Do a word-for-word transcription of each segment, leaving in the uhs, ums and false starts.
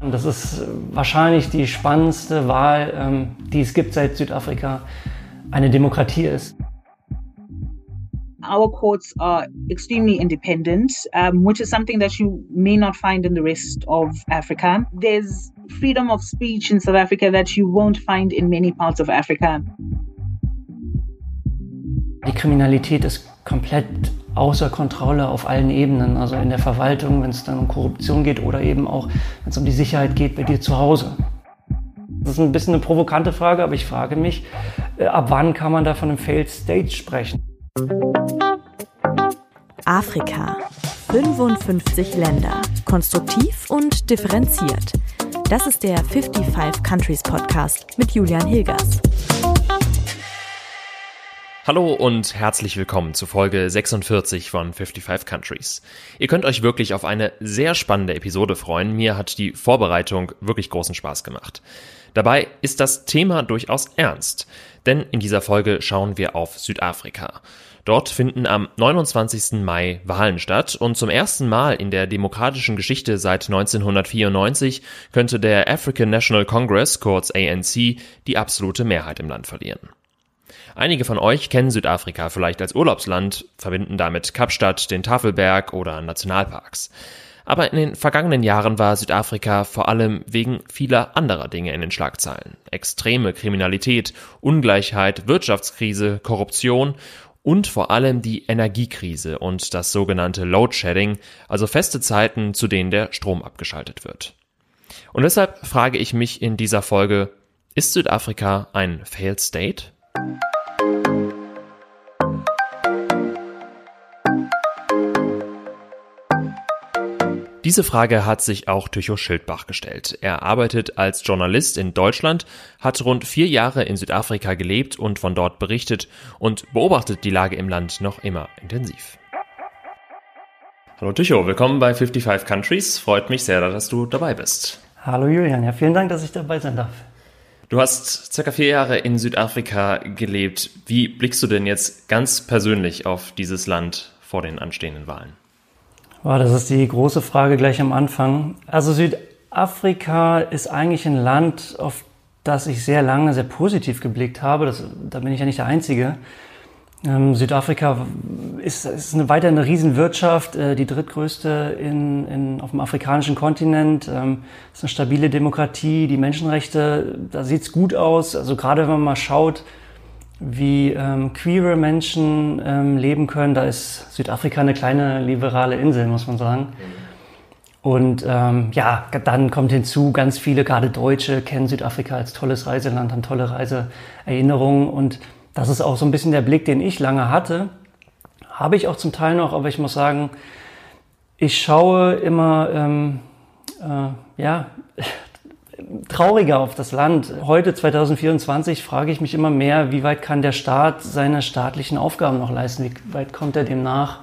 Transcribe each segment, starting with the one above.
Das ist wahrscheinlich die spannendste Wahl, die es gibt, seit Südafrika eine Demokratie ist. Our courts are extremely independent, um, which is something that you may not find in the rest of Africa. There's freedom of speech in South Africa that you won't find in many parts of Africa. Die Kriminalität ist komplett außer Kontrolle auf allen Ebenen, also in der Verwaltung, wenn es dann um Korruption geht oder eben auch, wenn es um die Sicherheit geht bei dir zu Hause. Das ist ein bisschen eine provokante Frage, aber ich frage mich, ab wann kann man da von einem Failed State sprechen? Afrika. fünfundfünfzig Länder. Konstruktiv und differenziert. Das ist der fünfundfünfzig Countries Podcast mit Julian Hilgers. Hallo und herzlich willkommen zu Folge sechsundvierzig von fünfundfünfzig Countries. Ihr könnt euch wirklich auf eine sehr spannende Episode freuen. Mir hat die Vorbereitung wirklich großen Spaß gemacht. Dabei ist das Thema durchaus ernst, denn in dieser Folge schauen wir auf Südafrika. Dort finden am neunundzwanzigsten Mai Wahlen statt und zum ersten Mal in der demokratischen Geschichte seit neunzehnhundertvierundneunzig könnte der African National Congress, kurz A N C, die absolute Mehrheit im Land verlieren. Einige von euch kennen Südafrika vielleicht als Urlaubsland, verbinden damit Kapstadt, den Tafelberg oder Nationalparks. Aber in den vergangenen Jahren war Südafrika vor allem wegen vieler anderer Dinge in den Schlagzeilen. Extreme Kriminalität, Ungleichheit, Wirtschaftskrise, Korruption und vor allem die Energiekrise und das sogenannte Load-Shedding, also feste Zeiten, zu denen der Strom abgeschaltet wird. Und deshalb frage ich mich in dieser Folge, ist Südafrika ein Failed State? Diese Frage hat sich auch Tycho Schildbach gestellt. Er arbeitet als Journalist in Deutschland, hat rund vier Jahre in Südafrika gelebt und von dort berichtet und beobachtet die Lage im Land noch immer intensiv. Hallo Tycho, willkommen bei fünfundfünfzig Countries. Freut mich sehr, dass du dabei bist. Hallo Julian, ja, vielen Dank, dass ich dabei sein darf. Du hast circa vier Jahre in Südafrika gelebt. Wie blickst du denn jetzt ganz persönlich auf dieses Land vor den anstehenden Wahlen? Wow, das ist die große Frage gleich am Anfang. Also Südafrika ist eigentlich ein Land, auf das ich sehr lange sehr positiv geblickt habe. Das, da bin ich ja nicht der Einzige. Ähm, Südafrika ist, ist eine, weiter eine Riesenwirtschaft, äh, die drittgrößte in, in, auf dem afrikanischen Kontinent. Ähm, ist eine stabile Demokratie, die Menschenrechte, da sieht's gut aus. Also gerade wenn man mal schaut, wie ähm, queere Menschen ähm, leben können, da ist Südafrika eine kleine liberale Insel, muss man sagen. Und ähm, ja, dann kommt hinzu, ganz viele, gerade Deutsche, kennen Südafrika als tolles Reiseland, haben tolle Reiseerinnerungen. Und das ist auch so ein bisschen der Blick, den ich lange hatte. Habe ich auch zum Teil noch, aber ich muss sagen, ich schaue immer, ähm, äh, ja, trauriger auf das Land. Heute, zwanzig vierundzwanzig, frage ich mich immer mehr, wie weit kann der Staat seine staatlichen Aufgaben noch leisten? Wie weit kommt er dem nach?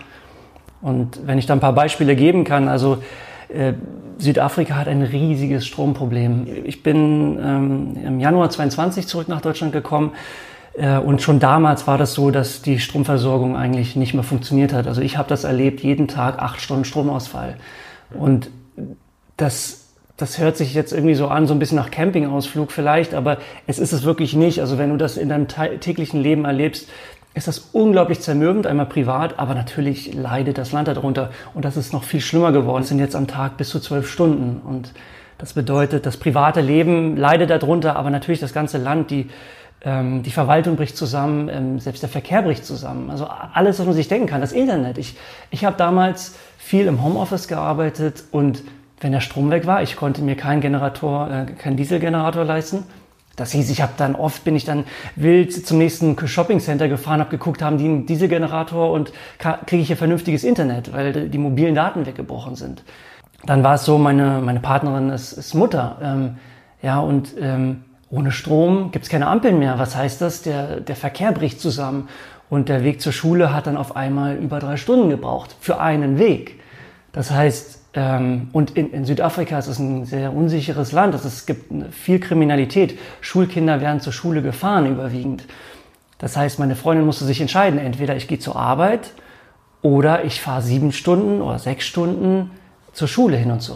Und wenn ich da ein paar Beispiele geben kann, also äh, Südafrika hat ein riesiges Stromproblem. Ich bin ähm, im Januar zweiundzwanzig zurück nach Deutschland gekommen äh, und schon damals war das so, dass die Stromversorgung eigentlich nicht mehr funktioniert hat. Also ich habe das erlebt, jeden Tag acht Stunden Stromausfall. Und das Das hört sich jetzt irgendwie so an, so ein bisschen nach Campingausflug vielleicht, aber es ist es wirklich nicht. Also wenn du das in deinem täglichen Leben erlebst, ist das unglaublich zermürbend, einmal privat, aber natürlich leidet das Land darunter. Und das ist noch viel schlimmer geworden. Es sind jetzt am Tag bis zu zwölf Stunden. Und das bedeutet, das private Leben leidet darunter, aber natürlich das ganze Land, die, ähm, die Verwaltung bricht zusammen, ähm, selbst der Verkehr bricht zusammen. Also alles, was man sich denken kann, das Internet. Ich, ich habe damals viel im Homeoffice gearbeitet und wenn der Strom weg war, ich konnte mir keinen Generator, äh, keinen Dieselgenerator leisten. Das hieß, ich habe dann oft, bin ich dann wild zum nächsten Shoppingcenter gefahren, habe geguckt, haben die einen Dieselgenerator und kriege ich hier vernünftiges Internet, weil die mobilen Daten weggebrochen sind. Dann war es so, meine, meine Partnerin ist, ist Mutter. Ähm, ja, und ähm, ohne Strom gibt's keine Ampeln mehr. Was heißt das? Der, der Verkehr bricht zusammen und der Weg zur Schule hat dann auf einmal über drei Stunden gebraucht für einen Weg. Das heißt, Ähm, und in, in Südafrika ist es ein sehr unsicheres Land. Also es gibt viel Kriminalität. Schulkinder werden zur Schule gefahren überwiegend. Das heißt, meine Freundin musste sich entscheiden, entweder ich gehe zur Arbeit oder ich fahre sieben Stunden oder sechs Stunden zur Schule hin und zurück.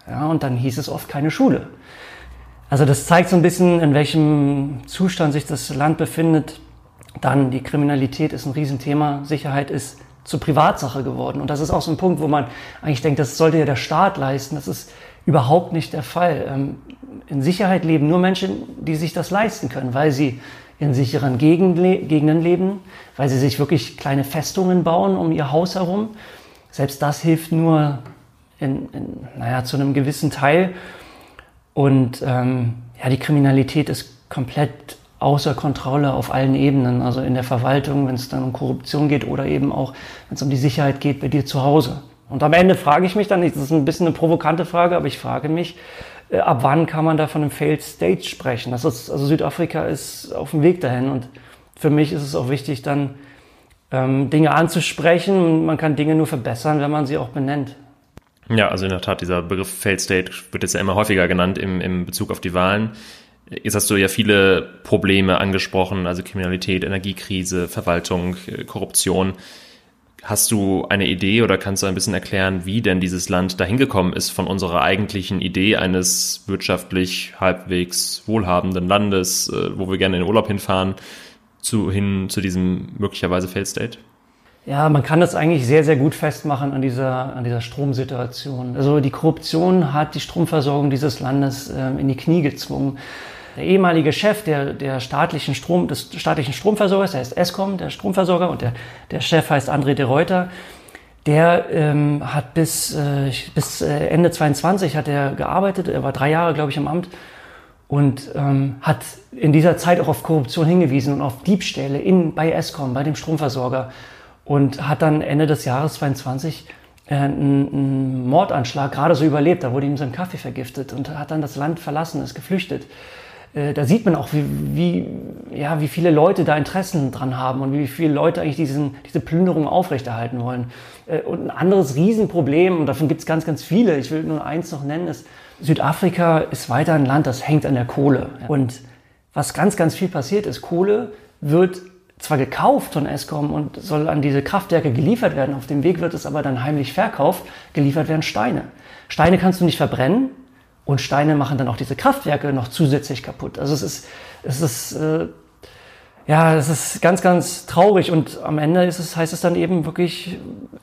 Ja, und dann hieß es oft keine Schule. Also das zeigt so ein bisschen, in welchem Zustand sich das Land befindet. Dann die Kriminalität ist ein Riesenthema, Sicherheit ist zur Privatsache geworden. Und das ist auch so ein Punkt, wo man eigentlich denkt, das sollte ja der Staat leisten. Das ist überhaupt nicht der Fall. In Sicherheit leben nur Menschen, die sich das leisten können, weil sie in sicheren Gegenden leben, weil sie sich wirklich kleine Festungen bauen um ihr Haus herum. Selbst das hilft nur in, in, naja, zu einem gewissen Teil. Und ähm, ja, die Kriminalität ist komplett außer Kontrolle auf allen Ebenen, also in der Verwaltung, wenn es dann um Korruption geht oder eben auch, wenn es um die Sicherheit geht bei dir zu Hause. Und am Ende frage ich mich dann, das ist ein bisschen eine provokante Frage, aber ich frage mich, äh, ab wann kann man da von einem Failed State sprechen? Das ist, also Südafrika ist auf dem Weg dahin und für mich ist es auch wichtig, dann ähm, Dinge anzusprechen. Man kann Dinge nur verbessern, wenn man sie auch benennt. Ja, also in der Tat, dieser Begriff Failed State wird jetzt ja immer häufiger genannt im, im Bezug auf die Wahlen. Jetzt hast du ja viele Probleme angesprochen, also Kriminalität, Energiekrise, Verwaltung, Korruption. Hast du eine Idee oder kannst du ein bisschen erklären, wie denn dieses Land dahin gekommen ist von unserer eigentlichen Idee eines wirtschaftlich halbwegs wohlhabenden Landes, wo wir gerne in den Urlaub hinfahren, zu, hin zu diesem möglicherweise Failed State? Ja, man kann das eigentlich sehr, sehr gut festmachen an dieser, an dieser Stromsituation. Also die Korruption hat die Stromversorgung dieses Landes äh, in die Knie gezwungen. Der ehemalige Chef der, der staatlichen Strom, des staatlichen Stromversorgers, der heißt Eskom, der Stromversorger, und der, der Chef heißt André de Ruyter, der ähm, hat bis, äh, bis Ende zweiundzwanzig hat er gearbeitet, er war drei Jahre, glaube ich, im Amt und ähm, hat in dieser Zeit auch auf Korruption hingewiesen und auf Diebstähle in, bei Eskom, bei dem Stromversorger. Und hat dann Ende des Jahres zweiundzwanzig äh, einen, einen Mordanschlag gerade so überlebt. Da wurde ihm sein Kaffee vergiftet und hat dann das Land verlassen, ist geflüchtet. Äh, da sieht man auch, wie, wie, ja, wie viele Leute da Interessen dran haben und wie viele Leute eigentlich diesen, diese Plünderung aufrechterhalten wollen. Äh, und ein anderes Riesenproblem, und davon gibt es ganz, ganz viele, ich will nur eins noch nennen, ist, Südafrika ist weiter ein Land, das hängt an der Kohle. Und was ganz, ganz viel passiert ist, Kohle wird zwar gekauft von Eskom und soll an diese Kraftwerke geliefert werden, auf dem Weg wird es aber dann heimlich verkauft, geliefert werden Steine. Steine kannst du nicht verbrennen und Steine machen dann auch diese Kraftwerke noch zusätzlich kaputt. Also es ist, es ist, äh, ja, es ist ganz, ganz traurig und am Ende ist es, heißt es dann eben wirklich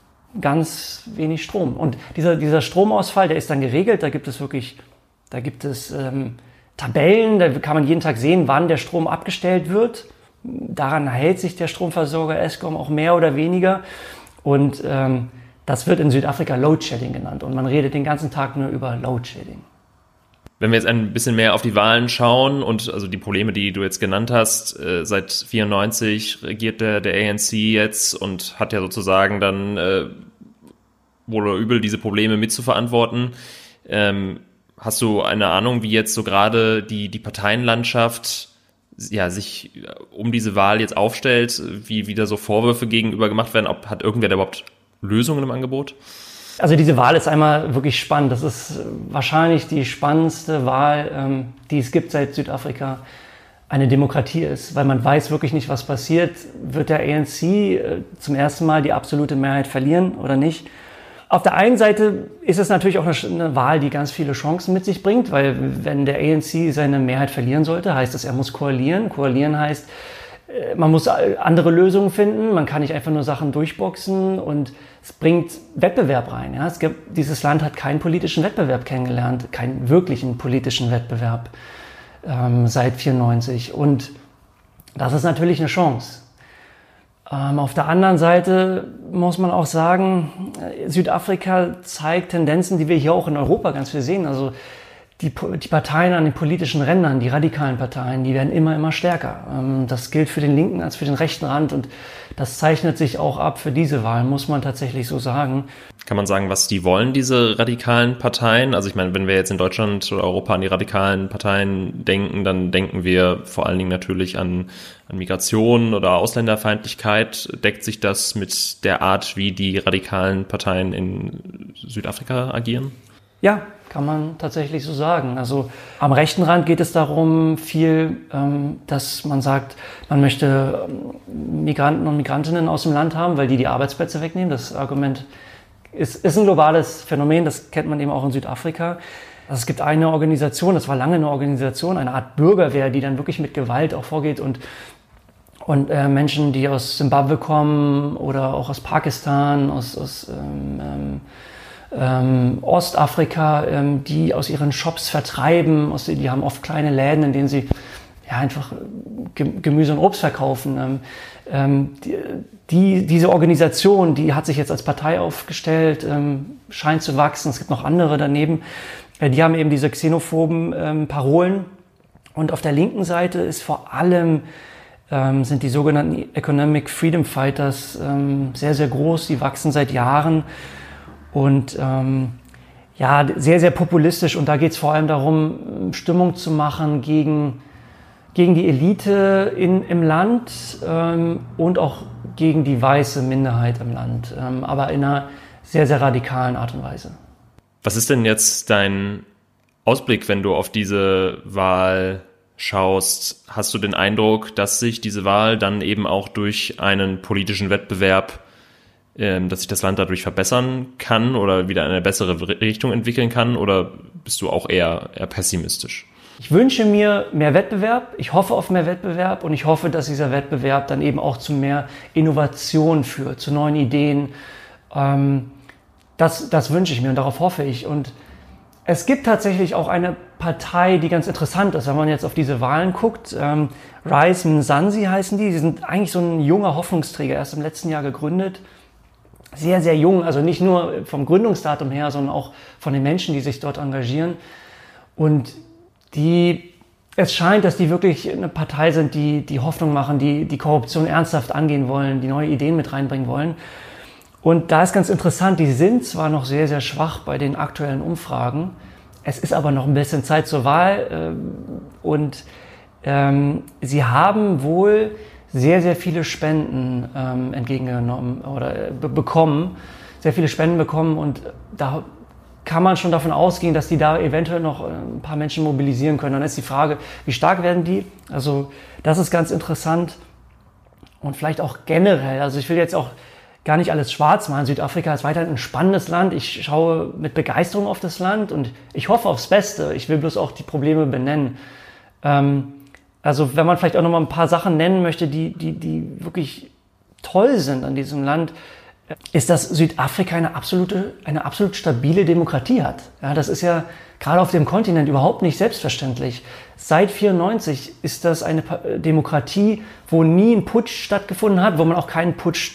ganz wenig Strom. Und dieser, dieser Stromausfall, der ist dann geregelt, da gibt es wirklich, da gibt es ähm, Tabellen, da kann man jeden Tag sehen, wann der Strom abgestellt wird. Daran hält sich der Stromversorger Eskom auch mehr oder weniger. Und ähm, das wird in Südafrika Load-Shedding genannt. Und man redet den ganzen Tag nur über Load-Shedding. Wenn wir jetzt ein bisschen mehr auf die Wahlen schauen und also die Probleme, die du jetzt genannt hast, äh, seit vierundneunzig regiert der, der A N C jetzt und hat ja sozusagen dann äh, wohl oder übel diese Probleme mitzuverantworten. Ähm, hast du eine Ahnung, wie jetzt so gerade die, die Parteienlandschaft ja, sich um diese Wahl jetzt aufstellt, wie wieder so Vorwürfe gegenüber gemacht werden? Ob hat irgendwer da überhaupt Lösungen im Angebot? Also diese Wahl ist einmal wirklich spannend. Das ist wahrscheinlich die spannendste Wahl, ähm, die es gibt, seit Südafrika eine Demokratie ist, weil man weiß wirklich nicht, was passiert. Wird der A N C äh, zum ersten Mal die absolute Mehrheit verlieren oder nicht? Auf der einen Seite ist es natürlich auch eine, eine Wahl, die ganz viele Chancen mit sich bringt, weil wenn der A N C seine Mehrheit verlieren sollte, heißt das, er muss koalieren. Koalieren heißt, man muss andere Lösungen finden, man kann nicht einfach nur Sachen durchboxen und es bringt Wettbewerb rein. Ja? Es gibt, dieses Land hat keinen politischen Wettbewerb kennengelernt, keinen wirklichen politischen Wettbewerb ähm, seit vierundneunzig und das ist natürlich eine Chance. Ähm, auf der anderen Seite muss man auch sagen, Südafrika zeigt Tendenzen, die wir hier auch in Europa ganz viel sehen. Also die, die Parteien an den politischen Rändern, die radikalen Parteien, die werden immer, immer stärker. Ähm, das gilt für den linken als für den rechten Rand und das zeichnet sich auch ab für diese Wahl, muss man tatsächlich so sagen. Kann man sagen, was die wollen, diese radikalen Parteien? Also ich meine, wenn wir jetzt in Deutschland oder Europa an die radikalen Parteien denken, dann denken wir vor allen Dingen natürlich an, an Migration oder Ausländerfeindlichkeit. Deckt sich das mit der Art, wie die radikalen Parteien in Südafrika agieren? Ja, kann man tatsächlich so sagen. Also am rechten Rand geht es darum viel, ähm, dass man sagt, man möchte Migranten und Migrantinnen aus dem Land haben, weil die die Arbeitsplätze wegnehmen. Das Argument ist, ist ein globales Phänomen, das kennt man eben auch in Südafrika. Also es gibt eine Organisation, das war lange eine Organisation, eine Art Bürgerwehr, die dann wirklich mit Gewalt auch vorgeht und, und äh, Menschen, die aus Zimbabwe kommen oder auch aus Pakistan, aus, aus ähm, ähm, ähm, Ostafrika, ähm, die aus ihren Shops vertreiben, aus, die haben oft kleine Läden, in denen sie ja, einfach Gemüse und Obst verkaufen. Ähm, ähm, die, die, diese Organisation, die hat sich jetzt als Partei aufgestellt, ähm, scheint zu wachsen. Es gibt noch andere daneben. Äh, die haben eben diese xenophoben ähm, Parolen. Und auf der linken Seite ist vor allem, ähm, sind die sogenannten Economic Freedom Fighters ähm, sehr, sehr groß. Die wachsen seit Jahren und ähm, ja, sehr, sehr populistisch. Und da geht es vor allem darum, Stimmung zu machen gegen gegen die Elite in, im Land ähm, und auch gegen die weiße Minderheit im Land, ähm, aber in einer sehr, sehr radikalen Art und Weise. Was ist denn jetzt dein Ausblick, wenn du auf diese Wahl schaust? Hast du den Eindruck, dass sich diese Wahl dann eben auch durch einen politischen Wettbewerb, ähm, dass sich das Land dadurch verbessern kann oder wieder in eine bessere Richtung entwickeln kann, oder bist du auch eher, eher pessimistisch? Ich wünsche mir mehr Wettbewerb, ich hoffe auf mehr Wettbewerb und ich hoffe, dass dieser Wettbewerb dann eben auch zu mehr Innovation führt, zu neuen Ideen. Ähm, das, das wünsche ich mir und darauf hoffe ich. Und es gibt tatsächlich auch eine Partei, die ganz interessant ist, wenn man jetzt auf diese Wahlen guckt. Ähm, Rise Mzansi heißen die, die sind eigentlich so ein junger Hoffnungsträger, erst im letzten Jahr gegründet. Sehr, sehr jung, also nicht nur vom Gründungsdatum her, sondern auch von den Menschen, die sich dort engagieren. Und die, es scheint, dass die wirklich eine Partei sind, die die Hoffnung machen, die die Korruption ernsthaft angehen wollen, die neue Ideen mit reinbringen wollen. Und da ist ganz interessant, die sind zwar noch sehr, sehr schwach bei den aktuellen Umfragen, es ist aber noch ein bisschen Zeit zur Wahl äh, und ähm, sie haben wohl sehr, sehr viele Spenden ähm, entgegengenommen oder äh, be- bekommen, sehr viele Spenden bekommen und da kann man schon davon ausgehen, dass die da eventuell noch ein paar Menschen mobilisieren können. Dann ist die Frage, wie stark werden die? Also das ist ganz interessant und vielleicht auch generell. Also ich will jetzt auch gar nicht alles schwarz malen. Südafrika ist weiterhin ein spannendes Land. Ich schaue mit Begeisterung auf das Land und ich hoffe aufs Beste. Ich will bloß auch die Probleme benennen. Ähm, also wenn man vielleicht auch noch mal ein paar Sachen nennen möchte, die, die, die wirklich toll sind an diesem Land, ist, dass Südafrika eine absolute, eine absolut stabile Demokratie hat. Ja, das ist ja gerade auf dem Kontinent überhaupt nicht selbstverständlich. Seit vierundneunzig ist das eine Demokratie, wo nie ein Putsch stattgefunden hat, wo man auch keinen Putsch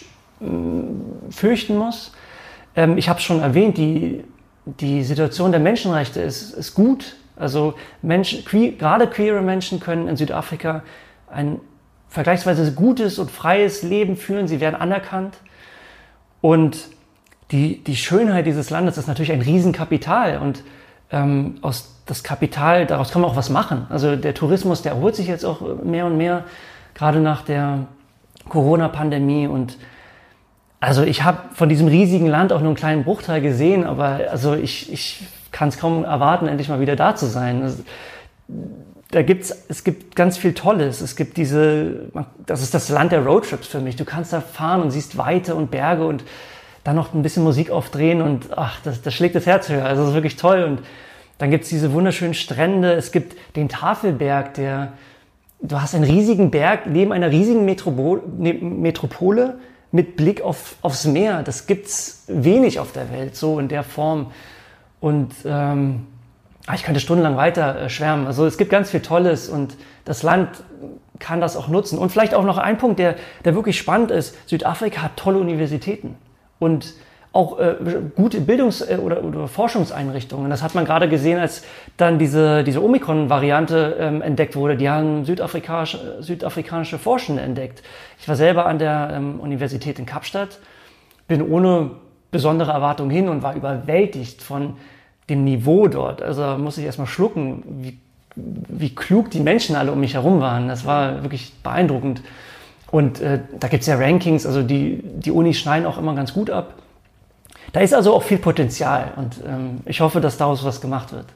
mh, fürchten muss. Ähm, ich habe es schon erwähnt, die, die Situation der Menschenrechte ist, ist gut. Also Menschen, queer, gerade queere Menschen können in Südafrika ein vergleichsweise gutes und freies Leben führen. Sie werden anerkannt. Und die, die Schönheit dieses Landes ist natürlich ein Riesenkapital und ähm, aus das Kapital, daraus kann man auch was machen. Also der Tourismus, der erholt sich jetzt auch mehr und mehr, gerade nach der Corona-Pandemie. Und also ich habe von diesem riesigen Land auch nur einen kleinen Bruchteil gesehen, aber also ich, ich kann es kaum erwarten, endlich mal wieder da zu sein. Also, da gibt's, es gibt ganz viel Tolles. Es gibt diese, das ist das Land der Roadtrips für mich. Du kannst da fahren und siehst Weite und Berge und dann noch ein bisschen Musik aufdrehen und ach, das, das schlägt das Herz höher. Also das ist wirklich toll. Und dann gibt's diese wunderschönen Strände. Es gibt den Tafelberg, der, du hast einen riesigen Berg neben einer riesigen Metropole, Metropole mit Blick auf, aufs Meer. Das gibt's wenig auf der Welt, so in der Form. Und, ähm, ich könnte stundenlang weiter schwärmen. Also es gibt ganz viel Tolles und das Land kann das auch nutzen. Und vielleicht auch noch ein Punkt, der, der wirklich spannend ist. Südafrika hat tolle Universitäten und auch äh, gute Bildungs- oder, oder Forschungseinrichtungen. Das hat man gerade gesehen, als dann diese, diese Omikron-Variante ähm, entdeckt wurde. Die haben südafrikanische, südafrikanische Forschende entdeckt. Ich war selber an der ähm, Universität in Kapstadt, bin ohne besondere Erwartung hin und war überwältigt von dem Niveau dort. Also muss ich erstmal schlucken, wie, wie klug die Menschen alle um mich herum waren. Das war wirklich beeindruckend. Und äh, da gibt es ja Rankings, also die, die Unis schneiden auch immer ganz gut ab. Da ist also auch viel Potenzial und ähm, ich hoffe, dass daraus was gemacht wird.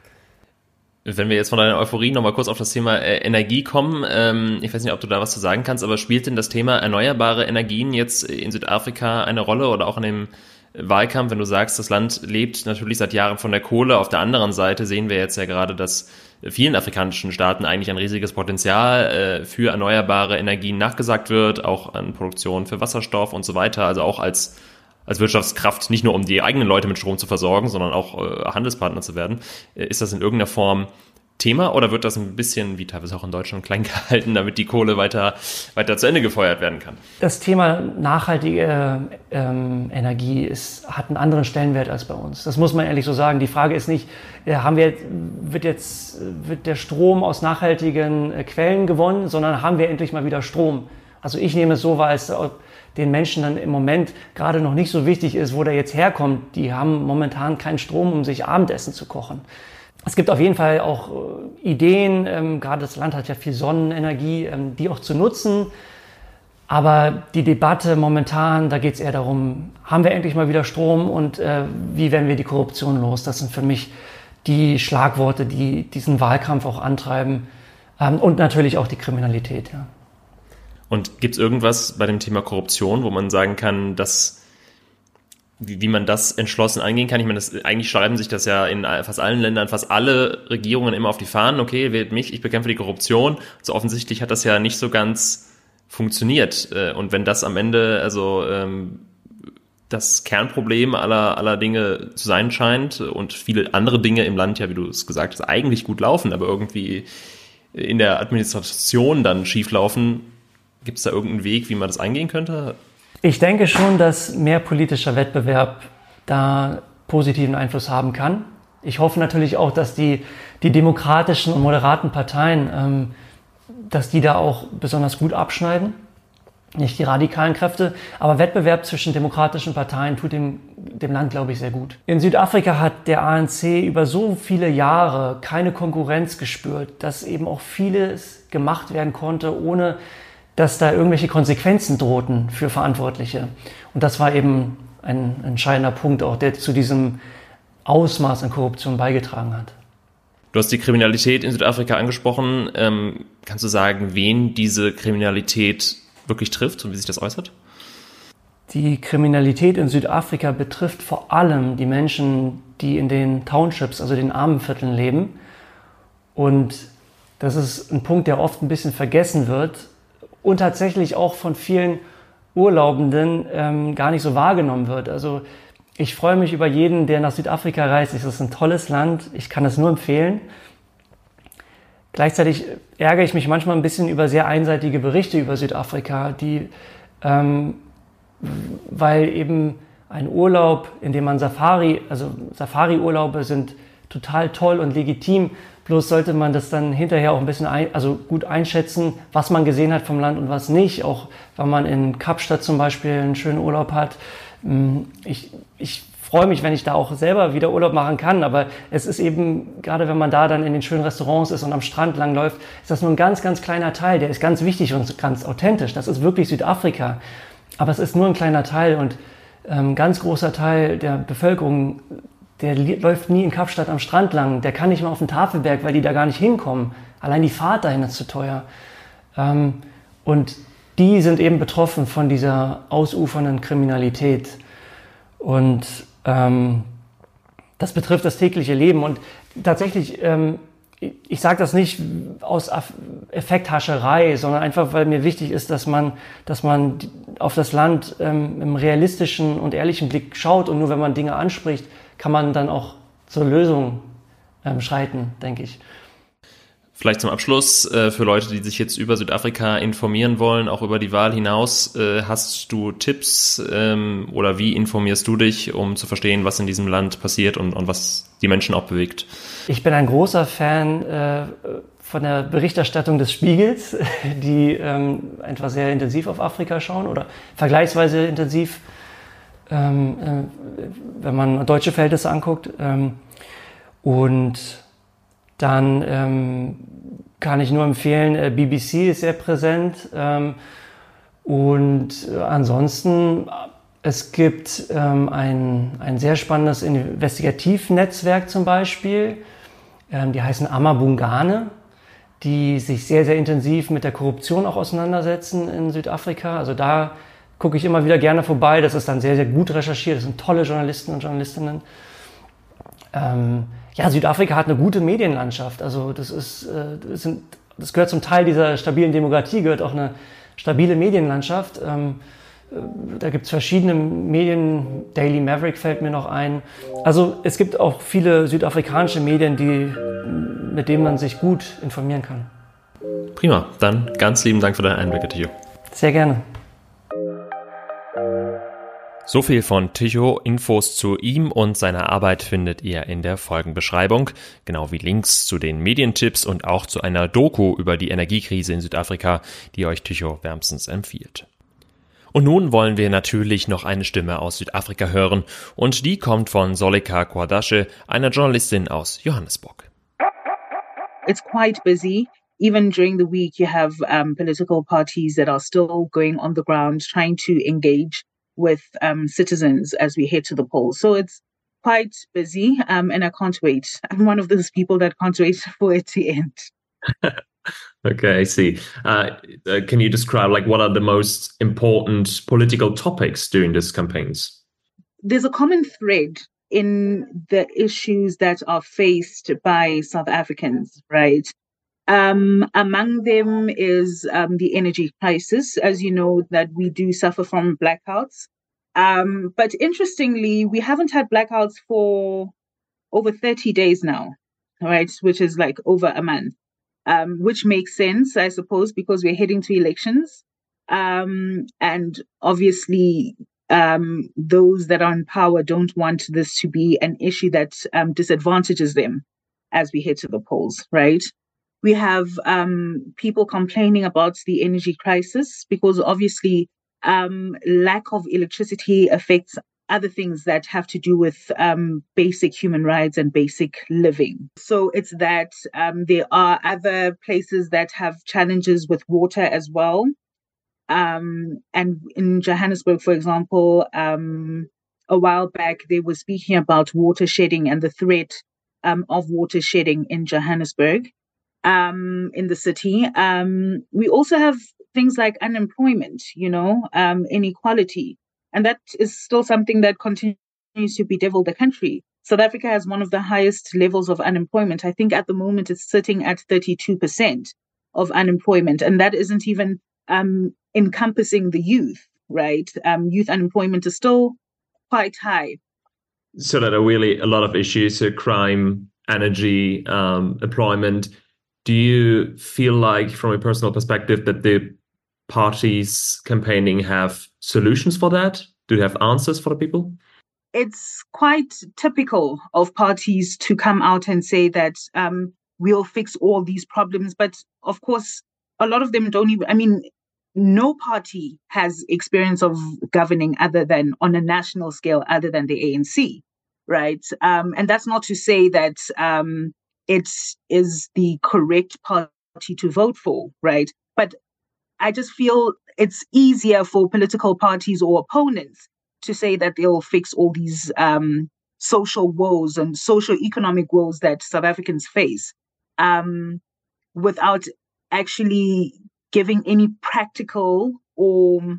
Wenn wir jetzt von deiner Euphorie nochmal kurz auf das Thema äh, Energie kommen, ähm, ich weiß nicht, ob du da was zu sagen kannst, aber spielt denn das Thema erneuerbare Energien jetzt in Südafrika eine Rolle oder auch in dem Wahlkampf, wenn du sagst, das Land lebt natürlich seit Jahren von der Kohle. Auf der anderen Seite sehen wir jetzt ja gerade, dass vielen afrikanischen Staaten eigentlich ein riesiges Potenzial äh, für erneuerbare Energien nachgesagt wird, auch an Produktion für Wasserstoff und so weiter. Also auch als als Wirtschaftskraft, nicht nur um die eigenen Leute mit Strom zu versorgen, sondern auch äh, Handelspartner zu werden. Äh, ist das in irgendeiner Form Thema oder wird das ein bisschen, wie teilweise auch in Deutschland, klein gehalten, damit die Kohle weiter, weiter zu Ende gefeuert werden kann? Das Thema nachhaltige ähm, Energie ist, hat einen anderen Stellenwert als bei uns. Das muss man ehrlich so sagen. Die Frage ist nicht, äh, haben wir, wird jetzt wird der Strom aus nachhaltigen äh, Quellen gewonnen, sondern haben wir endlich mal wieder Strom? Also ich nehme es so wahr, als den Menschen dann im Moment gerade noch nicht so wichtig ist, wo der jetzt herkommt. Die haben momentan keinen Strom, um sich Abendessen zu kochen. Es gibt auf jeden Fall auch äh, Ideen, ähm, gerade das Land hat ja viel Sonnenenergie, ähm, die auch zu nutzen. Aber die Debatte momentan, da geht es eher darum, haben wir endlich mal wieder Strom und äh, wie werden wir die Korruption los? Das sind für mich die Schlagworte, die diesen Wahlkampf auch antreiben. Ähm, und natürlich auch die Kriminalität. Ja. Und gibt es irgendwas bei dem Thema Korruption, wo man sagen kann, dass Wie, wie man das entschlossen angehen kann? Ich meine, das, eigentlich schreiben sich das ja in fast allen Ländern, fast alle Regierungen immer auf die Fahnen. Okay, wählt mich, ich bekämpfe die Korruption. So offensichtlich hat das ja nicht so ganz funktioniert. Und wenn das am Ende also ähm, das Kernproblem aller aller Dinge zu sein scheint und viele andere Dinge im Land, ja, wie du es gesagt hast, eigentlich gut laufen, aber irgendwie in der Administration dann schief laufen, gibt es da irgendeinen Weg, wie man das angehen könnte? Ich denke schon, dass mehr politischer Wettbewerb da positiven Einfluss haben kann. Ich hoffe natürlich auch, dass die, die demokratischen und moderaten Parteien, ähm, dass die da auch besonders gut abschneiden. Nicht die radikalen Kräfte, aber Wettbewerb zwischen demokratischen Parteien tut dem, dem Land, glaube ich, sehr gut. In Südafrika hat der A N C über so viele Jahre keine Konkurrenz gespürt, dass eben auch vieles gemacht werden konnte, ohne dass da irgendwelche Konsequenzen drohten für Verantwortliche. Und das war eben ein entscheidender Punkt auch, der zu diesem Ausmaß an Korruption beigetragen hat. Du hast die Kriminalität in Südafrika angesprochen. Ähm, kannst du sagen, wen diese Kriminalität wirklich trifft und wie sich das äußert? Die Kriminalität in Südafrika betrifft vor allem die Menschen, die in den Townships, also den Armenvierteln leben. Und das ist ein Punkt, der oft ein bisschen vergessen wird und tatsächlich auch von vielen Urlaubenden ähm, gar nicht so wahrgenommen wird. Also ich freue mich über jeden, der nach Südafrika reist. Es ist ein tolles Land, ich kann es nur empfehlen. Gleichzeitig ärgere ich mich manchmal ein bisschen über sehr einseitige Berichte über Südafrika, die, ähm, weil eben ein Urlaub, in dem man Safari, also Safari-Urlaube sind total toll und legitim, bloß sollte man das dann hinterher auch ein bisschen ein, also gut einschätzen, was man gesehen hat vom Land und was nicht. Auch wenn man in Kapstadt zum Beispiel einen schönen Urlaub hat. Ich, ich freue mich, wenn ich da auch selber wieder Urlaub machen kann, aber es ist eben, gerade wenn man da dann in den schönen Restaurants ist und am Strand langläuft, ist das nur ein ganz, ganz kleiner Teil, der ist ganz wichtig und ganz authentisch. Das ist wirklich Südafrika, aber es ist nur ein kleiner Teil und ein ähm, ganz großer Teil der Bevölkerung, der läuft nie in Kapstadt am Strand lang, der kann nicht mal auf den Tafelberg, weil die da gar nicht hinkommen. Allein die Fahrt dahin ist zu teuer. Ähm, und die sind eben betroffen von dieser ausufernden Kriminalität. Und ähm, das betrifft das tägliche Leben. Und tatsächlich, ähm, ich sage das nicht aus Effekthascherei, sondern einfach, weil mir wichtig ist, dass man, dass man auf das Land ähm, im realistischen und ehrlichen Blick schaut. Und nur wenn man Dinge anspricht, kann man dann auch zur Lösung ähm, schreiten, denke ich. Vielleicht zum Abschluss, äh, für Leute, die sich jetzt über Südafrika informieren wollen, auch über die Wahl hinaus, äh, hast du Tipps ähm, oder wie informierst du dich, um zu verstehen, was in diesem Land passiert und, und was die Menschen auch bewegt? Ich bin ein großer Fan äh, von der Berichterstattung des Spiegels, die ähm, einfach sehr intensiv auf Afrika schauen oder vergleichsweise intensiv, ähm, äh, wenn man deutsche Verhältnisse anguckt. Ähm, und Dann ähm, kann ich nur empfehlen, äh, B B C ist sehr präsent. Ähm, und äh, ansonsten, es gibt ähm, ein, ein sehr spannendes Investigativnetzwerk zum Beispiel. Ähm, die heißen Amabungane, die sich sehr, sehr intensiv mit der Korruption auch auseinandersetzen in Südafrika. Also da gucke ich immer wieder gerne vorbei. Das ist dann sehr, sehr gut recherchiert. Das sind tolle Journalisten und Journalistinnen. Ähm, ja, Südafrika hat eine gute Medienlandschaft. Also das ist, äh, das sind, das gehört zum Teil dieser stabilen Demokratie, gehört auch eine stabile Medienlandschaft. Ähm, äh, da gibt es verschiedene Medien, Daily Maverick fällt mir noch ein. Also es gibt auch viele südafrikanische Medien, die, mit denen man sich gut informieren kann. Prima, dann ganz lieben Dank für deine Einblicke, Tycho. Sehr gerne. So viel von Tycho. Infos zu ihm und seiner Arbeit findet ihr in der Folgenbeschreibung, genau wie Links zu den Medientipps und auch zu einer Doku über die Energiekrise in Südafrika, die euch Tycho wärmstens empfiehlt. Und nun wollen wir natürlich noch eine Stimme aus Südafrika hören und die kommt von Solika Kwadashe, einer Journalistin aus Johannesburg. It's quite busy. Even during the week, you have um, political parties that are still going on the ground, trying to engage with um, citizens as we head to the polls. So it's quite busy, um, and I can't wait. I'm one of those people that can't wait for it to end. Okay, I see. Uh, uh, can you describe like what are the most important political topics during these campaigns? There's a common thread in the issues that are faced by South Africans, right? Um, among them is um, the energy crisis. As you know, that we do suffer from blackouts. Um, but interestingly, we haven't had blackouts for over thirty days now, right? Which is like over a month, um, which makes sense, I suppose, because we're heading to elections. Um, and obviously, um, those that are in power don't want this to be an issue that um, disadvantages them as we head to the polls, right? We have um, people complaining about the energy crisis because obviously um, lack of electricity affects other things that have to do with um, basic human rights and basic living. So it's that um, there are other places that have challenges with water as well. Um, and in Johannesburg, for example, um, a while back, they were speaking about water shedding and the threat um, of water shedding in Johannesburg. Um, in the city. Um, we also have things like unemployment, you know, um, inequality. And that is still something that continues to bedevil the country. South Africa has one of the highest levels of unemployment. I think at the moment it's sitting at thirty-two percent of unemployment. And that isn't even um, encompassing the youth, right? Um, youth unemployment is still quite high. So there are really a lot of issues, so crime, energy, um, employment. Do you feel like, from a personal perspective, that the parties campaigning have solutions for that? Do they have answers for the people? It's quite typical of parties to come out and say that um, we'll fix all these problems. But of course, a lot of them don't even, I mean, no party has experience of governing other than on a national scale, other than the A N C, right? Um, and that's not to say that um, it is the correct party to vote for, right? But I just feel it's easier for political parties or opponents to say that they'll fix all these um, social woes and social economic woes that South Africans face um, without actually giving any practical or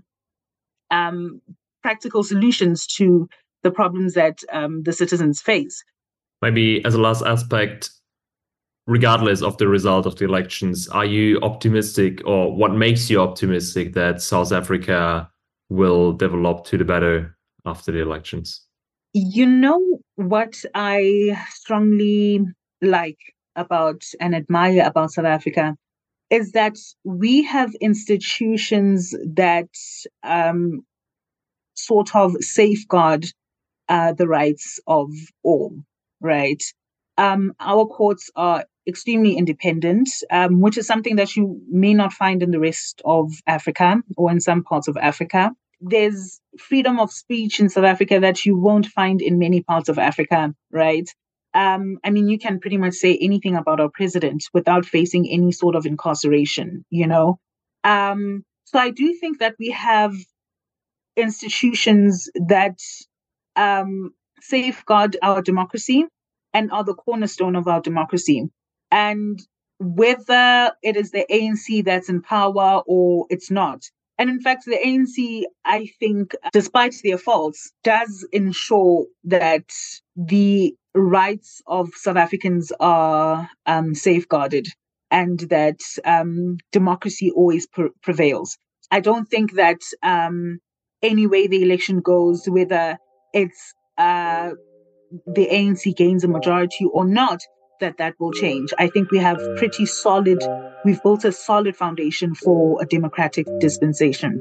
um, practical solutions to the problems that um, the citizens face. Maybe as a last aspect, regardless of the result of the elections, are you optimistic, or what makes you optimistic that South Africa will develop to the better after the elections? You know what I strongly like about and admire about South Africa is that we have institutions that um, sort of safeguard uh, the rights of all, right? Um, our courts are extremely independent, um, which is something that you may not find in the rest of Africa or in some parts of Africa. There's freedom of speech in South Africa that you won't find in many parts of Africa, right? Um, I mean, you can pretty much say anything about our president without facing any sort of incarceration, you know? Um, so I do think that we have institutions that um, safeguard our democracy and are the cornerstone of our democracy. And whether it is the A N C that's in power or it's not, And in fact, the A N C, I think, despite their faults, does ensure that the rights of South Africans are um, safeguarded and that um, democracy always pre- prevails. I don't think that um, any way the election goes, whether it's uh, the A N C gains a majority or not, that that will change. I think we have pretty solid, we've built a solid foundation for a democratic dispensation.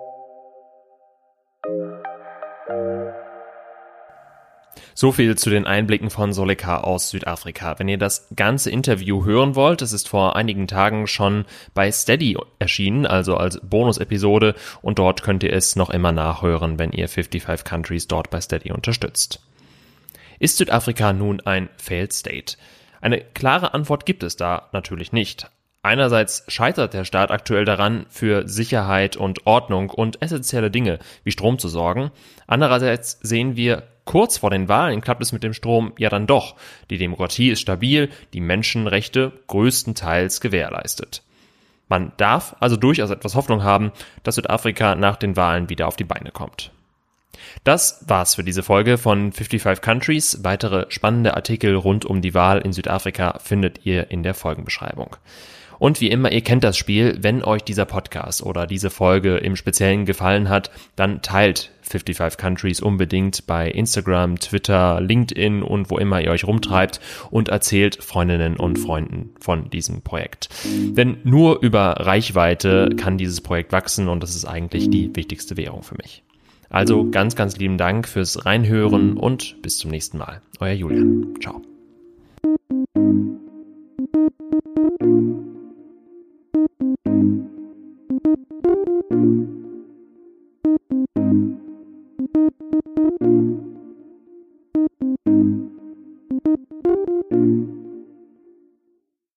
So viel zu den Einblicken von Soleka aus Südafrika. Wenn ihr das ganze Interview hören wollt, es ist vor einigen Tagen schon bei Steady erschienen, also als Bonus-Episode, und dort könnt ihr es noch immer nachhören, wenn ihr fifty-five Countries dort bei Steady unterstützt. Ist Südafrika nun ein Failed State? Eine klare Antwort gibt es da natürlich nicht. Einerseits scheitert der Staat aktuell daran, für Sicherheit und Ordnung und essentielle Dinge wie Strom zu sorgen. Andererseits sehen wir, kurz vor den Wahlen klappt es mit dem Strom ja dann doch. Die Demokratie ist stabil, die Menschenrechte größtenteils gewährleistet. Man darf also durchaus etwas Hoffnung haben, dass Südafrika nach den Wahlen wieder auf die Beine kommt. Das war's für diese Folge von fifty-five Countries. Weitere spannende Artikel rund um die Wahl in Südafrika findet ihr in der Folgenbeschreibung. Und wie immer, ihr kennt das Spiel, wenn euch dieser Podcast oder diese Folge im Speziellen gefallen hat, dann teilt fifty-five Countries unbedingt bei Instagram, Twitter, LinkedIn und wo immer ihr euch rumtreibt und erzählt Freundinnen und Freunden von diesem Projekt. Denn nur über Reichweite kann dieses Projekt wachsen und das ist eigentlich die wichtigste Währung für mich. Also ganz, ganz lieben Dank fürs Reinhören und bis zum nächsten Mal. Euer Julian. Ciao.